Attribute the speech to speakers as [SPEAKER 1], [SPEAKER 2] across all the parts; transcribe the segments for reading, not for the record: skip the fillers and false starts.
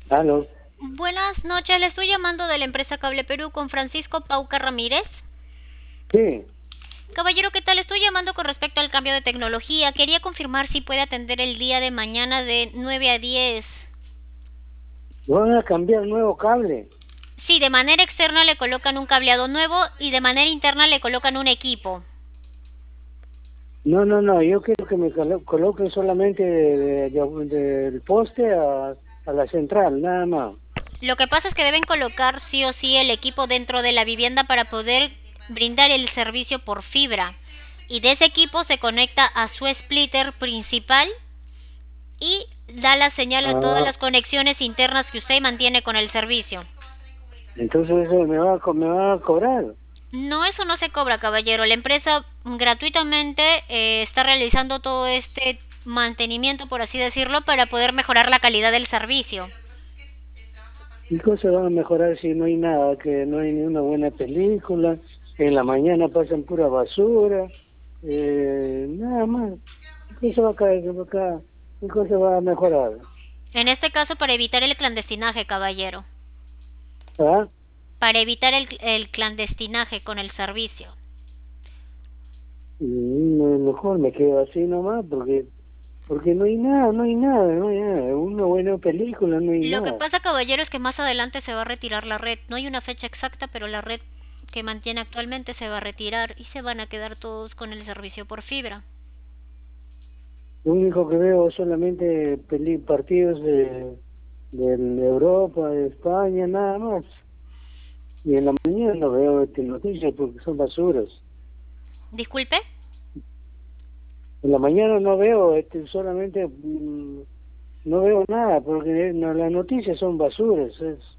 [SPEAKER 1] Aló,
[SPEAKER 2] Buenas noches, le estoy llamando de la empresa Cable Perú con Francisco Pauca Ramírez.
[SPEAKER 1] sí,
[SPEAKER 2] Caballero, ¿qué tal? Estoy llamando con respecto al cambio de tecnología. Quería confirmar si puede atender el día de mañana de 9 a 10.
[SPEAKER 1] van a cambiar nuevo cable.
[SPEAKER 2] Sí, de manera externa le colocan un cableado nuevo y de manera interna le colocan un equipo.
[SPEAKER 1] No, no, no, yo quiero que me coloquen solamente del poste a la central, nada más.
[SPEAKER 2] Lo que pasa es que deben colocar sí o sí el equipo dentro de la vivienda para poder brindar el servicio por fibra. Y de ese equipo se conecta a su splitter principal y da la señal a todas
[SPEAKER 1] Ah,
[SPEAKER 2] las conexiones internas que usted mantiene con el servicio.
[SPEAKER 1] entonces eso me va a cobrar.
[SPEAKER 2] No, eso no se cobra, caballero. La empresa gratuitamente está realizando todo este mantenimiento, por así decirlo, para poder mejorar la calidad del servicio.
[SPEAKER 1] ¿Y cosas van a mejorar si no hay nada, que no hay ni una buena película? En la mañana pasan pura basura, nada más. ¿Qué cosa va a caer? ¿Qué cosa va a mejorar?
[SPEAKER 2] En este caso, para evitar el clandestinaje, caballero.
[SPEAKER 1] ¿Ah?
[SPEAKER 2] Para evitar el clandestinaje con el servicio.
[SPEAKER 1] Mejor me quedo así nomás porque no hay nada, no hay nada, no hay nada. Una buena película, no hay
[SPEAKER 2] Lo que
[SPEAKER 1] nada.
[SPEAKER 2] pasa, caballero, es que más adelante se va a retirar la red. No hay una fecha exacta, pero la red que mantiene actualmente se va a retirar y se van a quedar todos con el servicio por fibra.
[SPEAKER 1] Lo único que veo es solamente partidos de Europa, de España, nada más. Y en la mañana no veo noticias porque son basuras.
[SPEAKER 2] Disculpe.
[SPEAKER 1] En la mañana no veo solamente, no veo nada porque las noticias son basuras.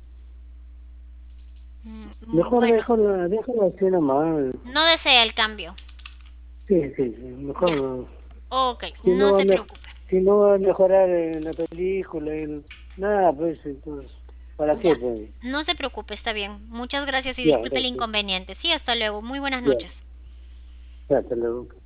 [SPEAKER 1] Mejor
[SPEAKER 2] Bueno,
[SPEAKER 1] déjalo así nomás.
[SPEAKER 2] no desea el cambio.
[SPEAKER 1] Sí, sí, sí,
[SPEAKER 2] Ya.
[SPEAKER 1] mejor.
[SPEAKER 2] Ok,
[SPEAKER 1] Si no
[SPEAKER 2] no
[SPEAKER 1] va a
[SPEAKER 2] se preocupe.
[SPEAKER 1] si no va a mejorar en la película, nada, pues entonces, ¿para qué?
[SPEAKER 2] Ya.
[SPEAKER 1] Pues?
[SPEAKER 2] No se preocupe, está bien. Muchas gracias y
[SPEAKER 1] Ya,
[SPEAKER 2] disculpe el
[SPEAKER 1] gracias.
[SPEAKER 2] inconveniente. Sí, hasta luego. Muy buenas
[SPEAKER 1] Ya,
[SPEAKER 2] noches.
[SPEAKER 1] hasta luego.